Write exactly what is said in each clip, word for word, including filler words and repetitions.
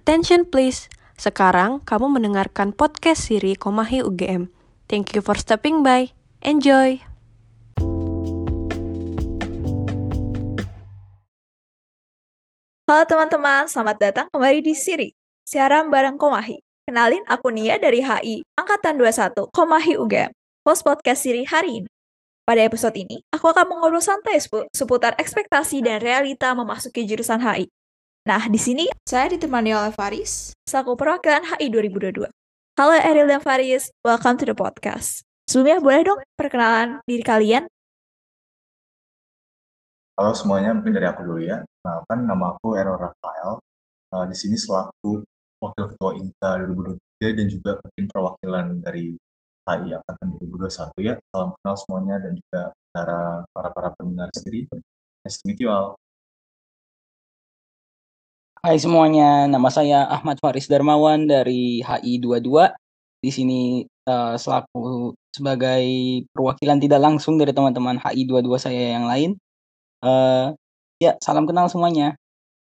Attention please. Sekarang kamu mendengarkan podcast siri Komahi U G M. Thank you for stepping by. Enjoy. Halo teman-teman, selamat datang kembali di Siri, siaran bareng Komahi. Kenalin, aku Nia dari H I, Angkatan dua puluh satu, Komahi U G M, host podcast Siri hari ini. Pada episode ini, aku akan mengobrol santai sepu- seputar ekspektasi dan realita memasuki jurusan H I. Nah, di sini saya ditemani oleh Faris, selaku perwakilan H I dua ribu dua puluh dua. Halo Eril dan Faris, welcome to the podcast. Sebelumnya boleh dong perkenalan diri kalian? Halo semuanya, mungkin dari aku dulu ya. Nah, kan nama aku Errol Rafael. Uh, di sini selaku Wakil Ketua I N K A dua ribu dua puluh tiga dan juga mungkin perwakilan dari H I Angkatan dua ribu dua puluh satu ya. Salam kenal semuanya dan juga para para para pendengar sendiri. Nice to meet you all. Hai semuanya, nama saya Ahmad Faris Darmawan dari H I dua puluh dua. Di sini uh, selaku sebagai perwakilan tidak langsung dari teman-teman H I dua puluh dua saya yang lain. Uh, ya, salam kenal semuanya.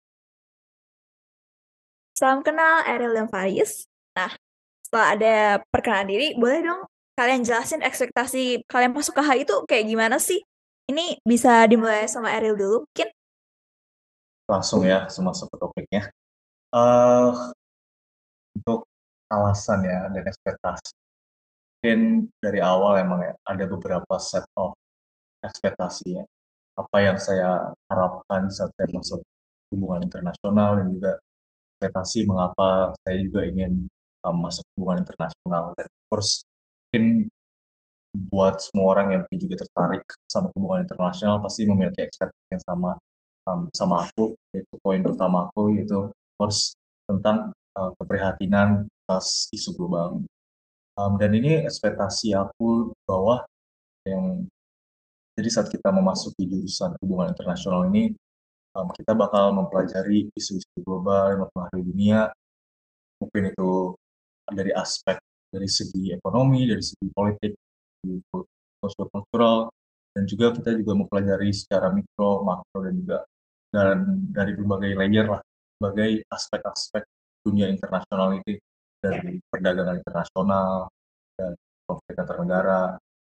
Salam kenal Eril dan Faris. Nah, setelah ada perkenalan diri, boleh dong kalian jelasin ekspektasi kalian masuk ke H I itu kayak gimana sih? Ini bisa dimulai sama Eril dulu, mungkin? Langsung ya, semua masuk ke topiknya. Uh, untuk alasan ya dan ekspektasi. Mungkin dari awal emang ya, ada beberapa set of ekspektasi ya. Apa yang saya harapkan saat saya masuk hubungan internasional dan juga ekspektasi mengapa saya juga ingin um, masuk hubungan internasional. Dan of course, mungkin buat semua orang yang juga tertarik sama hubungan internasional pasti memiliki ekspektasi yang sama um, sama aku. Yaitu poin pertama aku yaitu of course tentang uh, keprihatinan atas isu global. Um, dan ini ekspektasi aku bahwa yang jadi saat kita memasuki jurusan hubungan internasional ini, um, kita bakal mempelajari isu-isu global yang mempengaruhi dunia, mungkin itu dari aspek dari segi ekonomi, dari segi politik, sosial-kultural, dan juga kita juga mempelajari secara mikro, makro, dan juga dan dari berbagai layer lah, berbagai aspek-aspek dunia internasional itu, dari perdagangan internasional, dan konflik antar negara,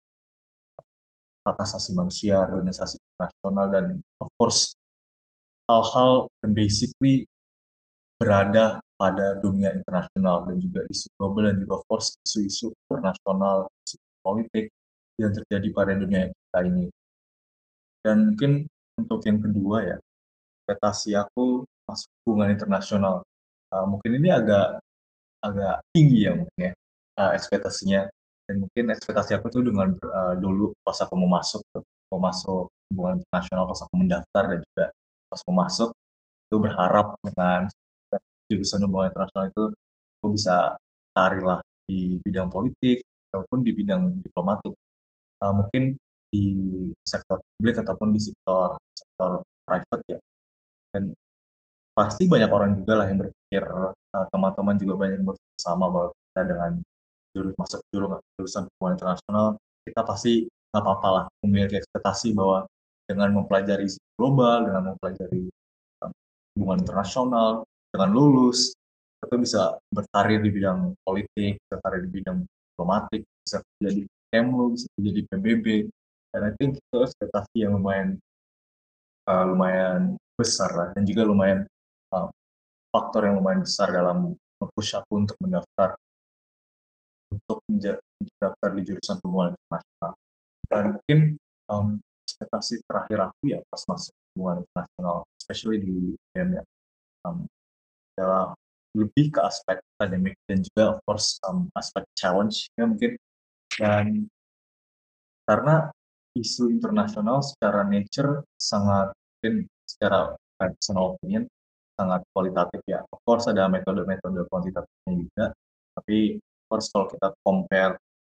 hak asasi manusia, organisasi internasional, dan of course hal-hal yang basically berada pada dunia internasional dan juga isu global dan juga of course isu-isu internasional, isu politik yang terjadi pada dunia kita ini. Dan mungkin untuk yang kedua ya, ekspektasi aku masuk hubungan internasional. Uh, mungkin ini agak agak tinggi ya mungkin ya uh, ekspektasinya. Dan mungkin ekspektasi aku tuh dengan uh, dulu pas aku mau masuk mau masuk hubungan internasional, pas aku mendaftar dan juga pas aku masuk itu berharap dengan jurusan hubungan internasional itu aku bisa tarik lah di bidang politik ataupun di bidang diplomatik, uh, mungkin di sektor publik ataupun di sektor sektor private ya. Dan pasti banyak orang juga lah yang berpikir, uh, teman-teman juga banyak yang berpikir sama bahwa kita dengan jurus masuk jurus jurusan hubungan internasional kita pasti nggak apa-apa lah memiliki ekspektasi bahwa dengan mempelajari isu global, dengan mempelajari uh, hubungan internasional, dengan lulus kita bisa berkarir di bidang politik, berkarir di bidang diplomatik, bisa jadi Kemlu, bisa jadi P B B, dan I think itu ekspektasi yang lumayan uh, lumayan besar lah, dan juga lumayan uh, faktor yang lumayan besar dalam nge-push aku untuk mendaftar untuk mendaftar di jurusan hubungan internasional. Dan mungkin um, ekspektasi terakhir aku ya pas masuk hubungan internasional, especially di U G M ya, um, adalah lebih ke aspek akademik dan juga of course um, aspek challenge ya mungkin. Dan karena isu internasional secara nature sangat mungkin secara personal opinion sangat kualitatif ya. Of course ada metode-metode kuantitatifnya juga, tapi of course kalau kita compare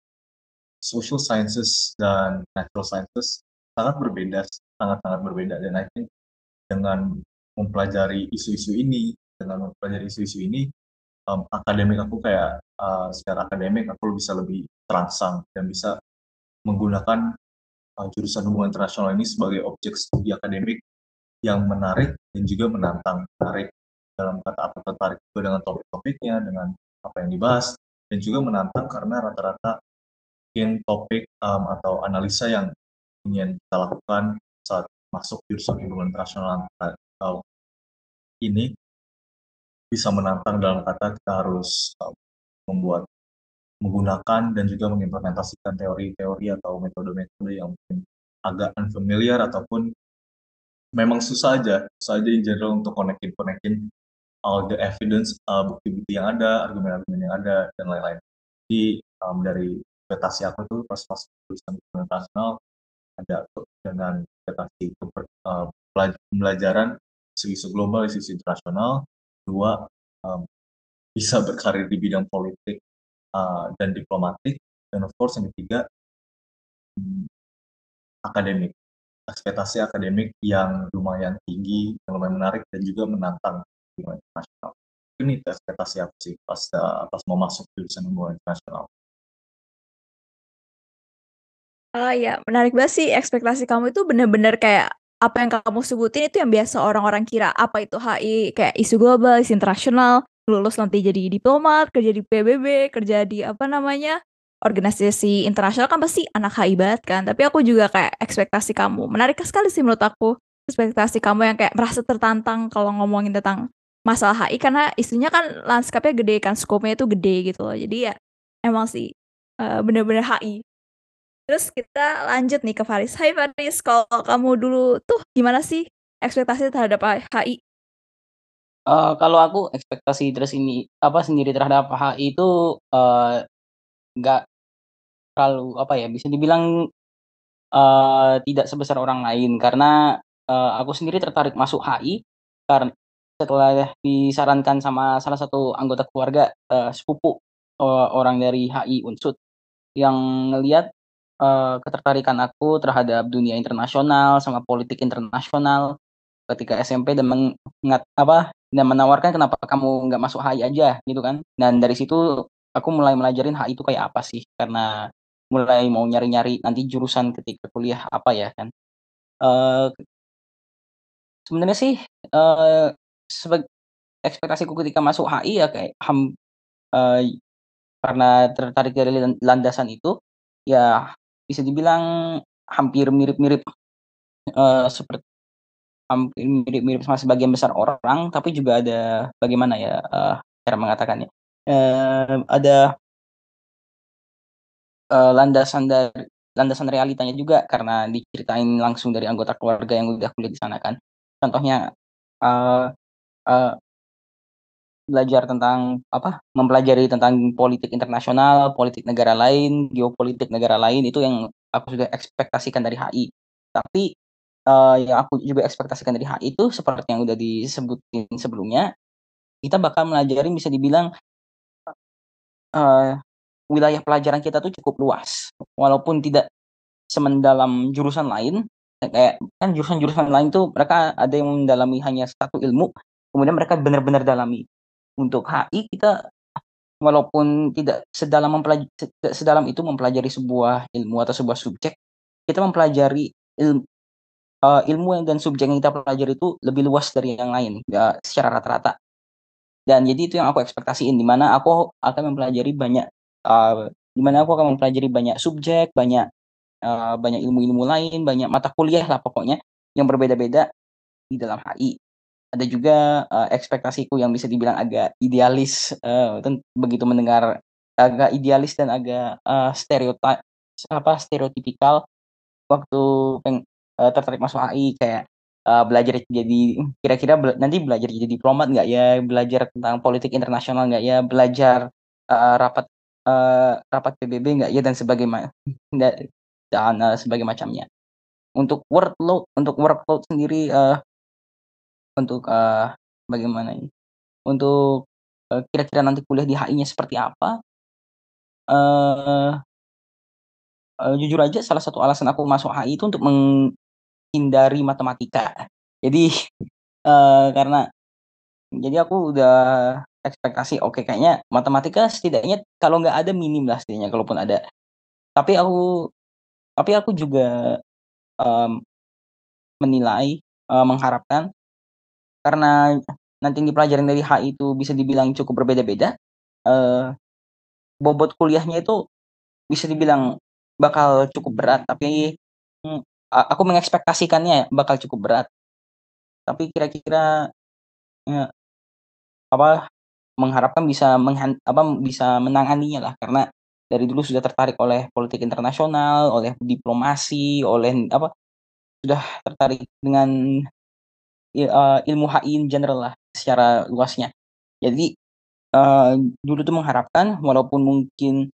social sciences dan natural sciences sangat berbeda, sangat-sangat berbeda. Dan I think dengan mempelajari isu-isu ini, dengan mempelajari isu-isu ini, um, akademik aku kayak uh, secara akademik aku bisa lebih terangsang dan bisa menggunakan uh, jurusan hubungan internasional ini sebagai objek studi akademik yang menarik dan juga menantang, menarik dalam kata aku tertarik juga dengan topik-topiknya, dengan apa yang dibahas, dan juga menantang karena rata-rata mungkin topik um, atau analisa yang ingin kita lakukan saat masuk jurusan hubungan internasional uh, ini bisa menantang dalam kata kita harus uh, membuat menggunakan dan juga mengimplementasikan teori-teori atau metode-metode yang mungkin agak unfamiliar ataupun memang susah aja, susah aja in general untuk konekin-konekin all the evidence, uh, bukti-bukti yang ada, argumen-argumen yang ada, dan lain-lain. Jadi um, dari ekspektasi aku tuh pas pas tulisan internasional ada tuh dengan ekspektasi uh, pembelajaran sisi global, sisi internasional, dua um, bisa berkarir di bidang politik uh, dan diplomatik, dan of course yang ketiga hmm, akademik, ekspektasi akademik yang lumayan tinggi, yang lumayan menarik dan juga menantang hubungan internasional. Ini ekspektasi aku sih pas uh, pas mau masuk jurusan hubungan internasional. Ah ya, menarik banget sih ekspektasi kamu itu bener-bener kayak apa yang kamu sebutin itu yang biasa orang-orang kira. Apa itu H I, kayak isu global, isu internasional, lulus nanti jadi diplomat, kerja di P B B, kerja di apa namanya, organisasi internasional kan pasti anak H I banget kan. Tapi aku juga kayak ekspektasi kamu. Menarik sekali sih menurut aku. Ekspektasi kamu yang kayak merasa tertantang kalau ngomongin tentang masalah H I karena isunya kan lanskapnya gede kan, skopnya itu gede gitu loh. Jadi ya emang sih eh, bener-bener H I. Terus kita lanjut nih ke Faris. Hai Faris, kalau kamu dulu tuh gimana sih ekspektasi terhadap H I? Eh, kalau aku ekspektasi terus ini apa sendiri terhadap H I itu eh, nggak terlalu apa ya bisa dibilang eh, tidak sebesar orang lain karena eh, aku sendiri tertarik masuk H I karena setelah disarankan sama salah satu anggota keluarga eh, sepupu eh, orang dari H I Unsud yang ngelihat eh, ketertarikan aku terhadap dunia internasional sama politik internasional ketika S M P dan mengat apa dan menawarkan kenapa kamu nggak masuk H I aja gitu kan. Dan dari situ aku mulai melajarin H I itu kayak apa sih karena mulai mau nyari-nyari nanti jurusan ketika kuliah apa ya kan. Eee, Sebenarnya sih, eee, sebag ekspektasiku ketika masuk H I ya kayak ham eee, karena tertarik dari lan landasan itu, ya bisa dibilang hampir mirip-mirip, eee, sepert hampir mirip-mirip sama sebagian besar orang, tapi juga ada bagaimana ya, eee, cara mengatakannya, eee, ada, eee, landasan dari landasan realitanya juga karena diceritain langsung dari anggota keluarga yang udah kuliah di sana kan. Contohnya, eee eee, belajar tentang apa, mempelajari tentang politik internasional, politik negara lain, geopolitik negara lain, itu yang aku sudah ekspektasikan dari H I. Tapi, eee, yang aku juga ekspektasikan dari H I itu seperti yang udah disebutin sebelumnya, kita bakal melajarin bisa dibilang, eee, wilayah pelajaran kita tuh cukup luas. Walaupun tidak semendalam jurusan lain, eee, kayak kan jurusan-jurusan lain tuh mereka ada yang mendalami hanya satu ilmu, kemudian mereka benar-benar dalami. Untuk H I kita walaupun tidak sedalam mempelaj tidak sedalam itu mempelajari sebuah ilmu atau sebuah subjek, kita mempelajari il eee, ilmu yang dan subjek yang kita pelajari itu lebih luas dari yang lain, ya secara rata-rata. Dan jadi itu yang aku ekspektasiin, di mana aku akan mempelajari banyak, eee, di mana aku akan mempelajari banyak subjek, banyak, eee, banyak ilmu-ilmu lain, banyak mata kuliah lah pokoknya yang berbeda-beda di dalam H I. Ada juga, eee, ekspektasiku yang bisa dibilang agak idealis, eee, ten begitu mendengar agak idealis dan agak, eee, stereotype apa, stereotipikal waktu peng eee, tertarik masuk H I kayak, eee, belajar jadi kira-kira bela nanti belajar jadi diplomat nggak ya, belajar tentang politik internasional nggak ya, belajar, eee, rapat, eee, rapat P B B nggak ya, dan sebagaima da dan, eee, sebagai macamnya. Untuk workload untuk workload sendiri, eee, untuk, eee, bagaimana ini, untuk, eee, kira-kira nanti kuliah di H I-nya seperti apa, eee eee, jujur aja salah satu alasan aku masuk H I itu untuk menghindari matematika. Jadi, eee, karena jadi aku udah ekspektasi, oke kayaknya matematika setidaknya kalau nggak ada minim lah setidaknya kalaupun ada. Tapi aku tapi aku juga, mmm, menilai, eee, mengharapkan karena nanti yang dipelajarin dari H I itu bisa dibilang cukup berbeda-beda, uh, bobot kuliahnya itu bisa dibilang bakal cukup berat, tapi hmm, aku mengekspektasikannya bakal cukup berat. Tapi kira-kira ya, apa mengharapkan bisa menghan, apa bisa menanganinya lah, karena dari dulu sudah tertarik oleh politik internasional, oleh diplomasi, oleh apa sudah tertarik dengan uh, ilmu H I in general lah secara luasnya. Jadi uh, dulu tuh mengharapkan walaupun mungkin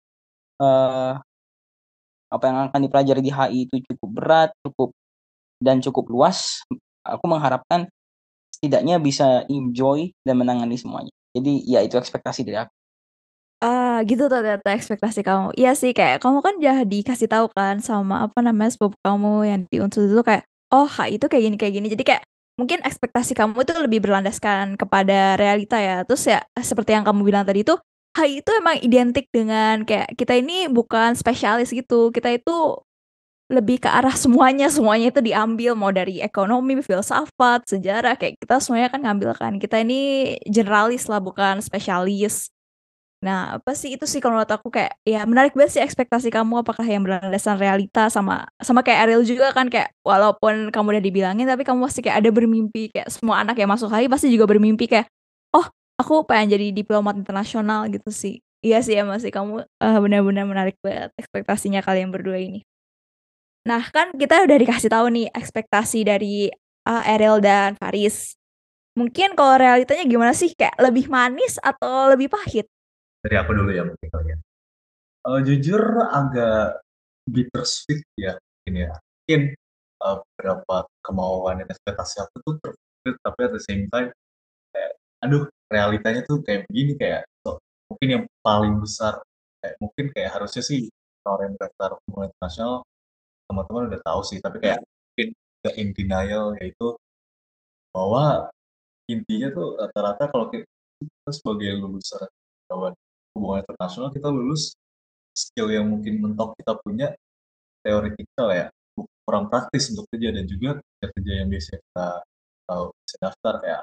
uh, apa yang akan dipelajari di H I itu cukup berat, cukup dan cukup luas, aku mengharapkan setidaknya bisa enjoy dan menangani semuanya. Jadi ya itu ekspektasi dari aku. Ah, gitu ternyata ekspektasi kamu. Iya sih, kayak kamu kan udah dikasih tahu kan sama apa namanya sepupu kamu yang di Unsur itu kayak, oh H I itu kayak gini kayak gini. Jadi kayak mungkin ekspektasi kamu itu lebih berlandaskan kepada realita ya. Terus ya seperti yang kamu bilang tadi itu H I itu emang identik dengan kayak kita ini bukan spesialis gitu. Kita itu lebih ke arah semuanya, semuanya itu diambil mau dari ekonomi, filsafat, sejarah kayak kita semuanya kan ngambil kan. Kita ini generalis lah bukan spesialis. Nah, apa sih itu sih kalau menurut aku kayak ya menarik banget sih ekspektasi kamu apakah yang berlandaskan realita sama sama kayak Ariel juga kan kayak walaupun kamu udah dibilangin tapi kamu pasti kayak ada bermimpi kayak semua anak yang masuk H I pasti juga bermimpi kayak oh aku pengen jadi diplomat internasional gitu sih. Iya sih emang sih kamu eh, benar-benar menarik banget ekspektasinya kalian berdua ini. Nah kan kita udah dikasih tahu nih ekspektasi dari eh, Ariel dan Faris. Mungkin kalau realitanya gimana sih kayak lebih manis atau lebih pahit? Dari aku dulu ya mungkin kali ya. Uh, jujur agak bittersweet ya mungkin ya. Mungkin uh, beberapa kemauan dan ekspektasi aku tuh terfulfill, tapi at the same time kayak aduh realitanya tuh kayak begini kayak so, mungkin yang paling besar kayak mungkin kayak harusnya sih orang yang daftar hubungan internasional teman-teman udah tahu sih, tapi kayak mungkin the in denial yaitu bahwa intinya tuh rata-rata kalau kita sebagai lulusan kawan hubungan internasional kita lulus skill yang mungkin mentok kita punya teoretikal ya, kurang praktis untuk kerja, dan juga kerja-kerja yang biasa kita tahu bisa daftar kayak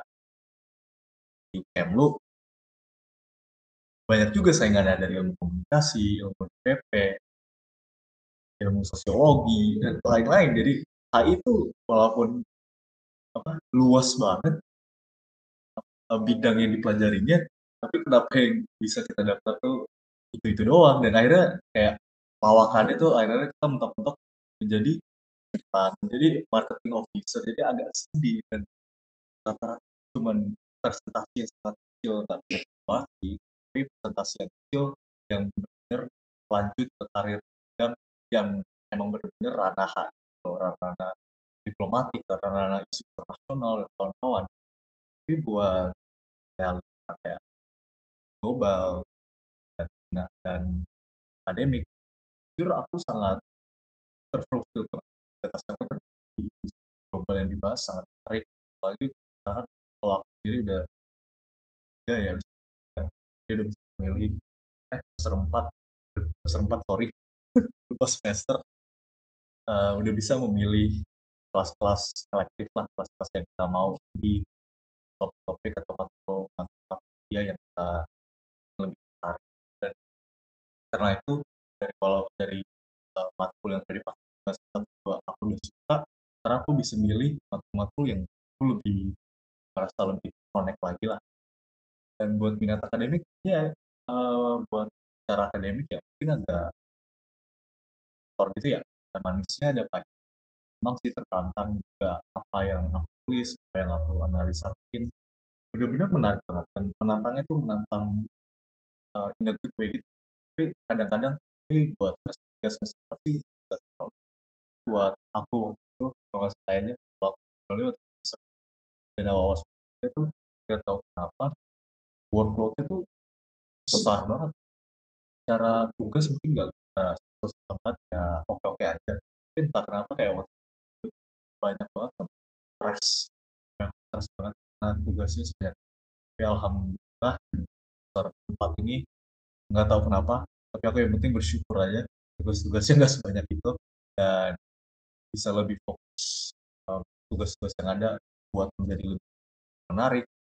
di Kemlu banyak juga saingannya dari ilmu komunikasi, ilmu P P, ilmu sosiologi dan lain-lain. Jadi H I itu walaupun apa luas banget uh, bidang yang dipelajarinya, tapi kenapa yang bisa kita daftar tuh itu-itu doang, dan akhirnya kayak lawakannya tuh akhirnya kita mentok-mentok menjadi uh, menjadi marketing officer, jadi agak sedih dan rata-rata cuman presentasi yang sangat kecil tapi pasti tapi presentasi yang kecil yang benar-benar lanjut ke karir yang yang emang benar-benar ranah atau ranah diplomatik, ranah isu internasional dan kawan-kawan. Tapi buat realita kayak global dan, nah, dan akademik, jujur aku sangat terfulfill atas aku di global yang dibahas sangat menarik, apalagi karena kalau aku sendiri udah ya ya dia udah bisa memilih eh semester empat semester empat sorry lupa semester uh, udah bisa memilih kelas-kelas selektif lah, kelas-kelas yang kita mau di topik-topik atau materi mata kuliah yang kita lebih tertarik, dan karena itu dari kalau dari uh, matkul yang tadi pas aku udah suka, karena aku bisa milih matkul-matkul yang aku lebih merasa lebih connect lagi lah. Dan buat minat akademik ya uh, buat cara akademik ya mungkin agak kotor gitu ya, dan manisnya ada banyak memang sih, tertantang juga apa yang aku tulis, apa yang aku analisakin benar-benar menarik banget, dan menantangnya tuh menantang uh, in a good way gitu. Tapi kadang-kadang ini buat tiga semester tapi buat aku itu kalau sayanya waktu dan awal itu nggak tahu kenapa workloadnya tuh besar banget, cara tugas mungkin nggak bisa terus tempat ya oke oke aja, tapi entah kenapa kayak waktu itu banyak banget stress yang stress banget karena tugasnya sebanyak. Tapi alhamdulillah tempat ini nggak tahu kenapa, tapi aku yang penting bersyukur aja tugas-tugasnya nggak sebanyak itu, dan bisa lebih fokus um, tugas-tugas yang ada buat menjadi lebih menarik,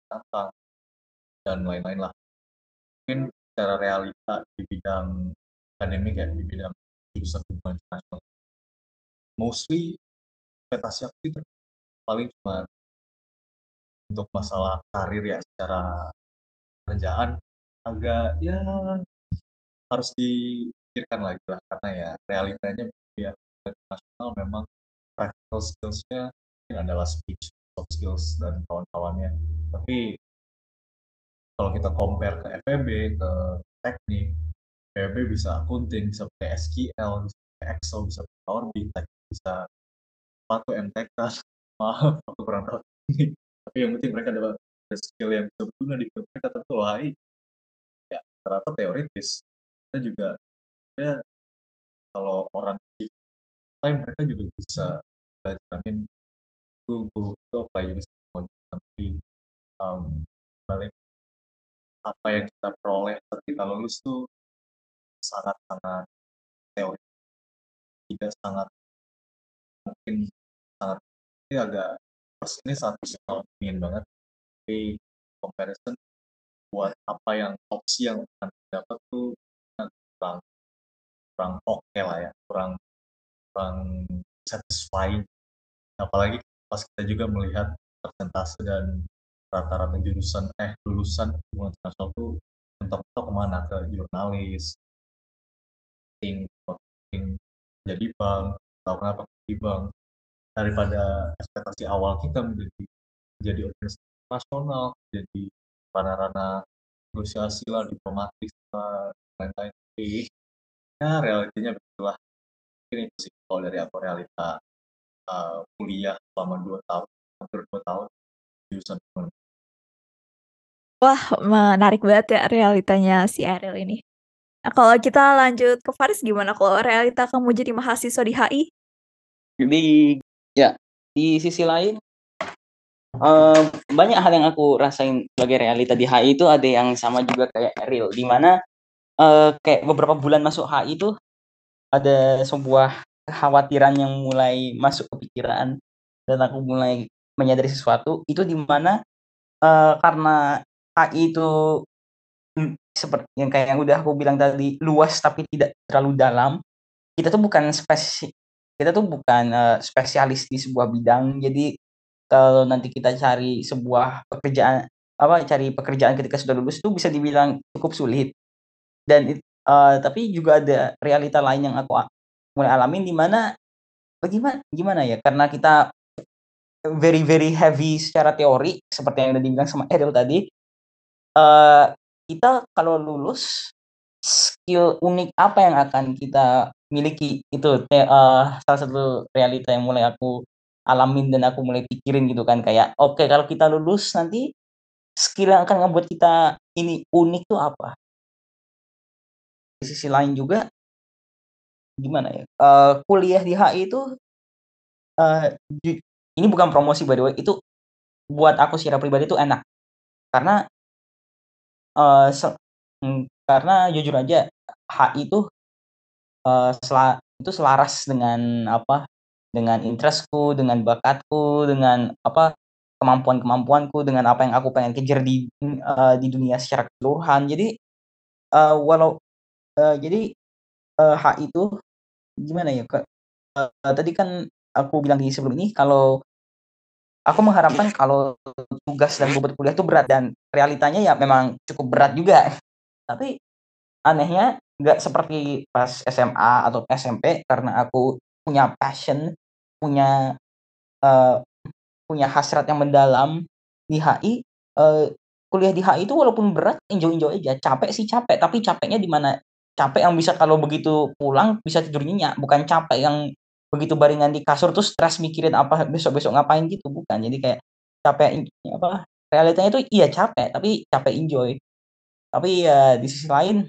apa dan lain-lain lah. Mungkin secara realita di bidang akademik ya, di bidang jurusan hubungan internasional, mostly ekspektasi aku itu paling cuma untuk masalah karir ya, secara kerjaan agak ya harus dipikirkan lagi lah, karena ya realitanya ya internasional memang practical skills-nya mungkin adalah speech, soft skills dan kawan-kawannya. Tapi kalau kita compare ke F E B, ke teknik, F E B bisa accounting, bisa pakai S Q L, bisa pakai Excel, bisa pakai Power B I, teknik bisa sepatu M T K, maaf aku kurang tahu ini. Tapi yang penting mereka ada skill yang bisa berguna di field mereka. Tentu H I ya ternyata teoritis. Kita juga ya kalau orang di lain mereka juga bisa belajarin itu itu apa ya, bisa tapi um, balik apa yang kita peroleh saat kita lulus tuh sangat-sangat teori, tidak sangat mungkin sangat ini agak pas ini sangat personal ingin banget, tapi comparison buat apa yang opsi yang akan dapat tuh kurang kurang oke okay lah ya, kurang kurang satisfying, apalagi pas kita juga melihat persentase dan rata-rata jurusan eh lulusan hubungan internasional tuh mentok-mentok kemana, ke jurnalis, marketing, marketing, jadi bank, tahu kenapa di bank, daripada ekspektasi awal kita menjadi menjadi organisasi nasional, jadi ranah-ranah negosiasi lah, diplomatis lah, lain-lain. Tapi ya realitinya begitulah. Ini sih kalau dari aku realita uh, kuliah selama dua tahun, hampir dua tahun jurusan ekonomi. Wah, menarik banget ya realitanya si Ariel ini. Nah, kalau kita lanjut ke Faris, gimana kalau realita kamu jadi mahasiswa di H I? Jadi ya di sisi lain uh, banyak hal yang aku rasain sebagai realita di H I itu ada yang sama juga kayak Ariel, di mana uh, kayak beberapa bulan masuk H I itu ada sebuah kekhawatiran yang mulai masuk ke pikiran dan aku mulai menyadari sesuatu itu, di mana uh, karena H I itu hmm, seperti yang kayak yang udah aku bilang tadi, luas tapi tidak terlalu dalam. Kita tuh bukan spesi kita tuh bukan uh, spesialis di sebuah bidang. Jadi kalau nanti kita cari sebuah pekerjaan apa cari pekerjaan ketika sudah lulus itu bisa dibilang cukup sulit. Dan uh, tapi juga ada realita lain yang aku mulai alamin, di mana bagaimana gimana ya, karena kita very very heavy secara teori seperti yang udah dibilang sama Eril tadi, uh, kita kalau lulus skill unik apa yang akan kita miliki itu uh, salah satu realita yang mulai aku alamin dan aku mulai pikirin gitu kan, kayak oke okay, kalau kita lulus nanti skill yang akan ngebuat kita ini unik tuh apa. Di sisi lain juga gimana ya, uh, kuliah di H I itu uh, ini bukan promosi by the way, itu buat aku secara pribadi itu enak karena uh, se hmm, karena jujur aja H I itu uh, sela itu selaras dengan apa, dengan interestku, dengan bakatku, dengan apa, kemampuan-kemampuanku, dengan apa yang aku pengen kejar di uh, di dunia secara keseluruhan. Jadi uh, walau uh, jadi uh, H I itu gimana ya, Kak, uh, tadi kan aku bilang di sebelum ini kalau aku mengharapkan kalau tugas dan bobot kuliah itu berat, dan realitanya ya memang cukup berat juga. Tapi anehnya nggak seperti pas S M A atau S M P, karena aku punya passion, punya uh, punya hasrat yang mendalam di H I. Uh, kuliah di H I itu walaupun berat, enjoy-enjoy aja. Capek sih capek, tapi capeknya di mana? Capek yang bisa kalau begitu pulang bisa tidur nyenyak, bukan capek yang begitu baringan di kasur terus stres mikirin apa besok-besok ngapain gitu, bukan. Jadi kayak capek apa, realitanya itu iya capek, tapi capek enjoy. Tapi ya di sisi lain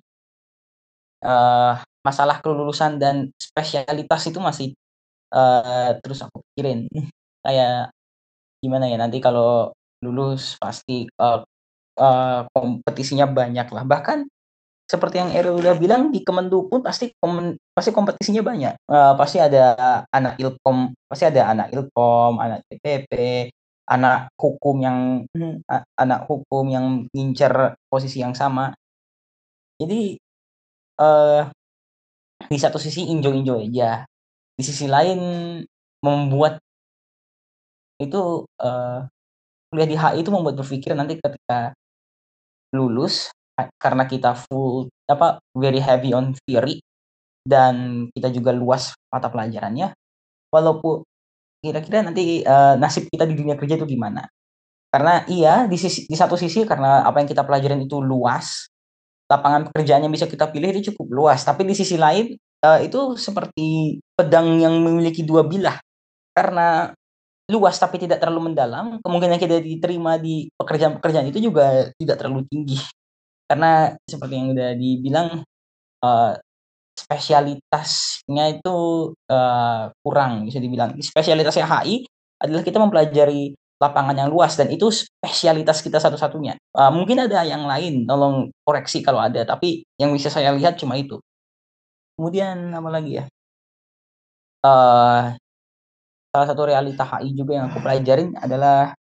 uh, masalah kelulusan dan spesialitas itu masih uh, terus aku pikirin. Kayak gimana ya, nanti kalau lulus pasti uh, uh, kompetisinya banyak lah. Bahkan seperti yang Eril udah bilang, di Kemenlu pun pasti komen, pasti kompetisinya banyak. Uh, pasti ada anak Ilkom, pasti ada anak Ilkom, anak T P P, anak hukum yang hmm, a- anak hukum yang ngincer posisi yang sama. Jadi eh di satu sisi enjoy-enjoy aja, di sisi lain membuat itu eh, kuliah di H I itu membuat berpikir nanti ketika lulus, a- karena kita full apa very heavy on theory dan kita juga luas mata pelajarannya, walaupun kira-kira nanti eh, nasib kita di dunia kerja itu gimana? Karena iya di sisi di satu sisi karena apa yang kita pelajarin itu luas, lapangan pekerjaan yang bisa kita pilih itu cukup luas, tapi di sisi lain eh, itu seperti pedang yang memiliki dua bilah. Karena luas tapi tidak terlalu mendalam, kemungkinan kita diterima di pekerjaan-pekerjaan itu juga tidak terlalu tinggi. Karena seperti yang udah dibilang, eh, spesialitasnya itu eh, kurang bisa dibilang. Spesialitasnya H I adalah kita mempelajari lapangan yang luas dan itu spesialitas kita satu-satunya. Eh, mungkin ada yang lain, tolong koreksi kalau ada, tapi yang bisa saya lihat cuma itu. Kemudian apa lagi ya? Eh, salah satu realita H I juga yang aku pelajarin adalah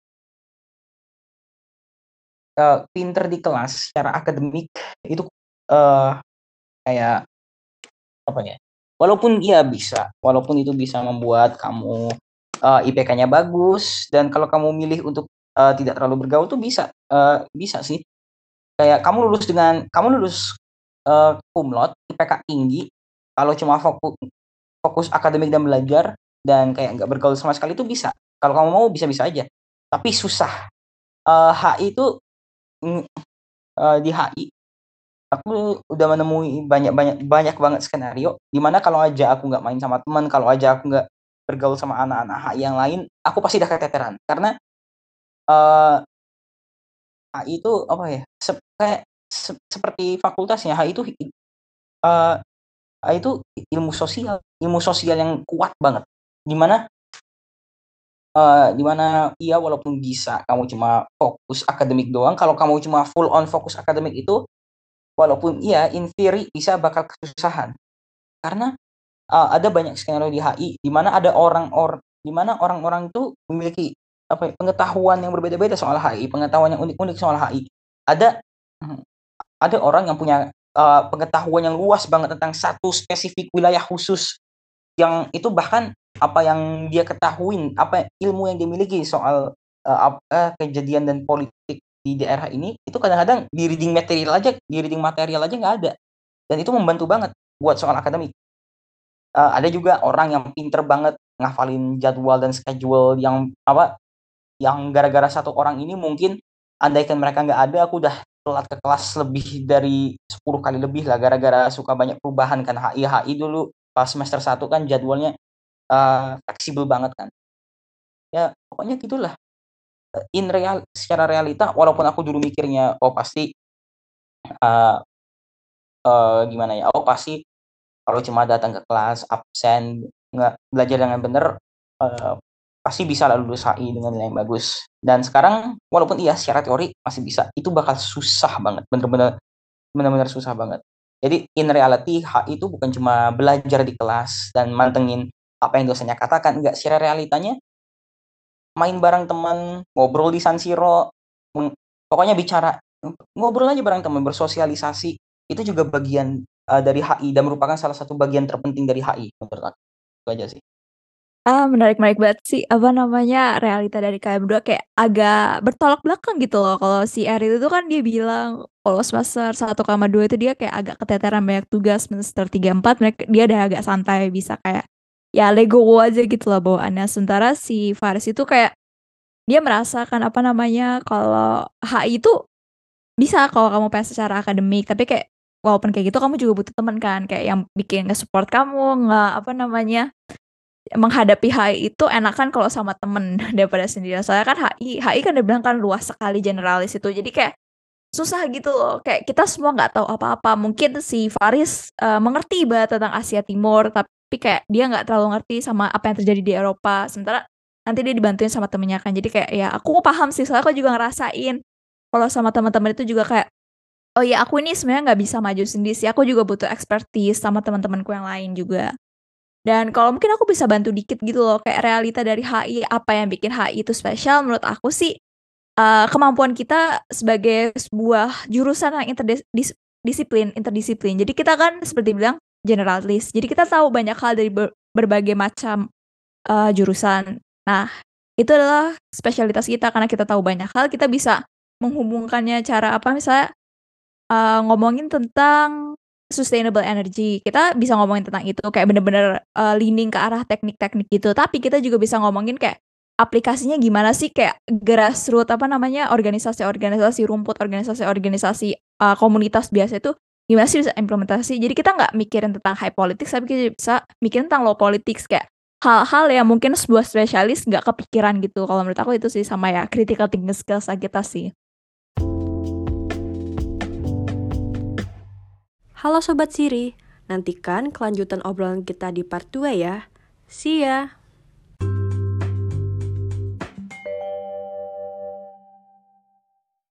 eh, pinter di kelas secara akademik itu eh, kayak apa ya? Walaupun iya bisa, walaupun itu bisa membuat kamu eh, I P K-nya bagus dan kalau kamu milih untuk eh, tidak terlalu bergaul tuh bisa eh, bisa sih. Kayak kamu lulus dengan kamu lulus eh, cum laude, I P K tinggi, kalau cuma fokus fokus akademik dan belajar dan kayak nggak bergaul sama sekali itu bisa. Kalau kamu mau bisa-bisa aja. Tapi susah. Eh, H I itu mm, eh, di H I aku udah menemui banyak banyak banyak banget skenario di mana kalau aja aku nggak main sama teman, kalau aja aku nggak bergaul sama anak-anak H I yang lain, aku pasti udah keteteran. Karena eh H I itu apa ya? sep- kayak se- seperti fakultasnya H I itu eh H I itu ilmu sosial, ilmu sosial yang kuat banget. Dimana eh dimana iya walaupun bisa kamu cuma fokus akademik doang, kalau kamu cuma full on fokus akademik itu walaupun iya in theory bisa bakal kesusahan. Karena uh, ada banyak skenario di H I di mana ada orang or di mana orang-orang itu memiliki apa ya, pengetahuan yang berbeda-beda soal H I, pengetahuan yang unik-unik soal H I. Ada hmm, ada orang yang punya uh, pengetahuan yang luas banget tentang satu spesifik wilayah khusus yang itu bahkan apa yang dia ketahuin, apa ilmu yang dimiliki soal uh, ap- uh, kejadian dan politik di daerah ini itu kadang-kadang di reading material aja, di reading material aja nggak ada. Dan itu membantu banget buat soal akademik. Eh, ada juga orang yang pinter banget ngafalin jadwal dan schedule yang apa yang gara-gara satu orang ini mungkin andaikan mereka nggak ada aku udah telat ke kelas lebih dari sepuluh kali lebih lah gara-gara suka banyak perubahan kan. H I H I dulu pas semester satu kan jadwalnya eh, fleksibel banget kan. Ya pokoknya gitulah. In real secara realita walaupun aku dulu mikirnya oh pasti eh, eh, gimana ya oh pasti kalau cuma datang ke kelas absen nggak belajar dengan benar eh, pasti bisa lah lulus H I dengan nilai yang bagus. Dan sekarang walaupun iya secara teori masih bisa, itu bakal susah banget, bener-bener bener-bener susah banget. Jadi in reality H I itu bukan cuma belajar di kelas dan mantengin apa yang dosennya katakan, enggak, secara realitanya main bareng teman, ngobrol di San Siro, meng- pokoknya bicara, ngobrol aja bareng teman, bersosialisasi, itu juga bagian uh, dari H I dan merupakan salah satu bagian terpenting dari H I menurut aku. Itu aja sih. Ah, menarik-menarik banget sih, apa namanya, realita dari kalian berdua kayak agak bertolak belakang gitu loh. Kalau si Erin itu kan dia bilang kalau semester satu sama dua itu dia kayak agak keteteran banyak tugas, semester tiga empat mereka dia udah agak santai bisa kayak ya legowo aja gitu loh bawaannya. Sementara si Faris itu kayak dia merasakan apa namanya kalau H I itu bisa kalau kamu pengen secara akademik, tapi kayak walaupun kayak gitu kamu juga butuh teman kan, kayak yang bikin nge-support kamu, nggak apa namanya menghadapi H I itu enakan kalau sama temen daripada sendirian. Soalnya kan H I, H I kan udah bilang kan luas sekali generalis itu. Jadi kayak susah gitu loh. Kayak kita semua nggak tahu apa-apa. Mungkin si Faris eh, mengerti banget tentang Asia Timur, tapi kayak dia nggak terlalu ngerti sama apa yang terjadi di Eropa. Sementara nanti dia dibantuin sama temennya kan. Jadi kayak ya aku paham sih. Soalnya aku juga ngerasain kalau sama teman-teman itu juga kayak oh ya aku ini sebenarnya nggak bisa maju sendiri sih. Aku juga butuh expertise sama teman-temanku yang lain juga. Dan kalau mungkin aku bisa bantu dikit gitu loh, kayak realita dari H I, apa yang bikin H I itu spesial menurut aku sih, uh, kemampuan kita sebagai sebuah jurusan yang interdisiplin, interdisiplin. Jadi kita kan seperti bilang generalis, jadi kita tahu banyak hal dari ber- berbagai macam uh, jurusan. Nah, itu adalah spesialitas kita, karena kita tahu banyak hal, kita bisa menghubungkannya cara apa, misalnya uh, ngomongin tentang sustainable energy, kita bisa ngomongin tentang itu kayak bener-bener uh, leaning ke arah teknik-teknik gitu. Tapi kita juga bisa ngomongin kayak aplikasinya gimana sih, kayak grassroots apa namanya, organisasi-organisasi rumput, organisasi-organisasi uh, komunitas biasa itu gimana sih bisa implementasi. Jadi kita nggak mikirin tentang high politics, tapi kita bisa mikirin tentang low politics, kayak hal-hal yang mungkin sebuah spesialis nggak kepikiran gitu. Kalau menurut aku itu sih, sama ya critical thinking skills kita sih. Halo Sobat Siri, nantikan kelanjutan obrolan kita di part dua ya. See ya!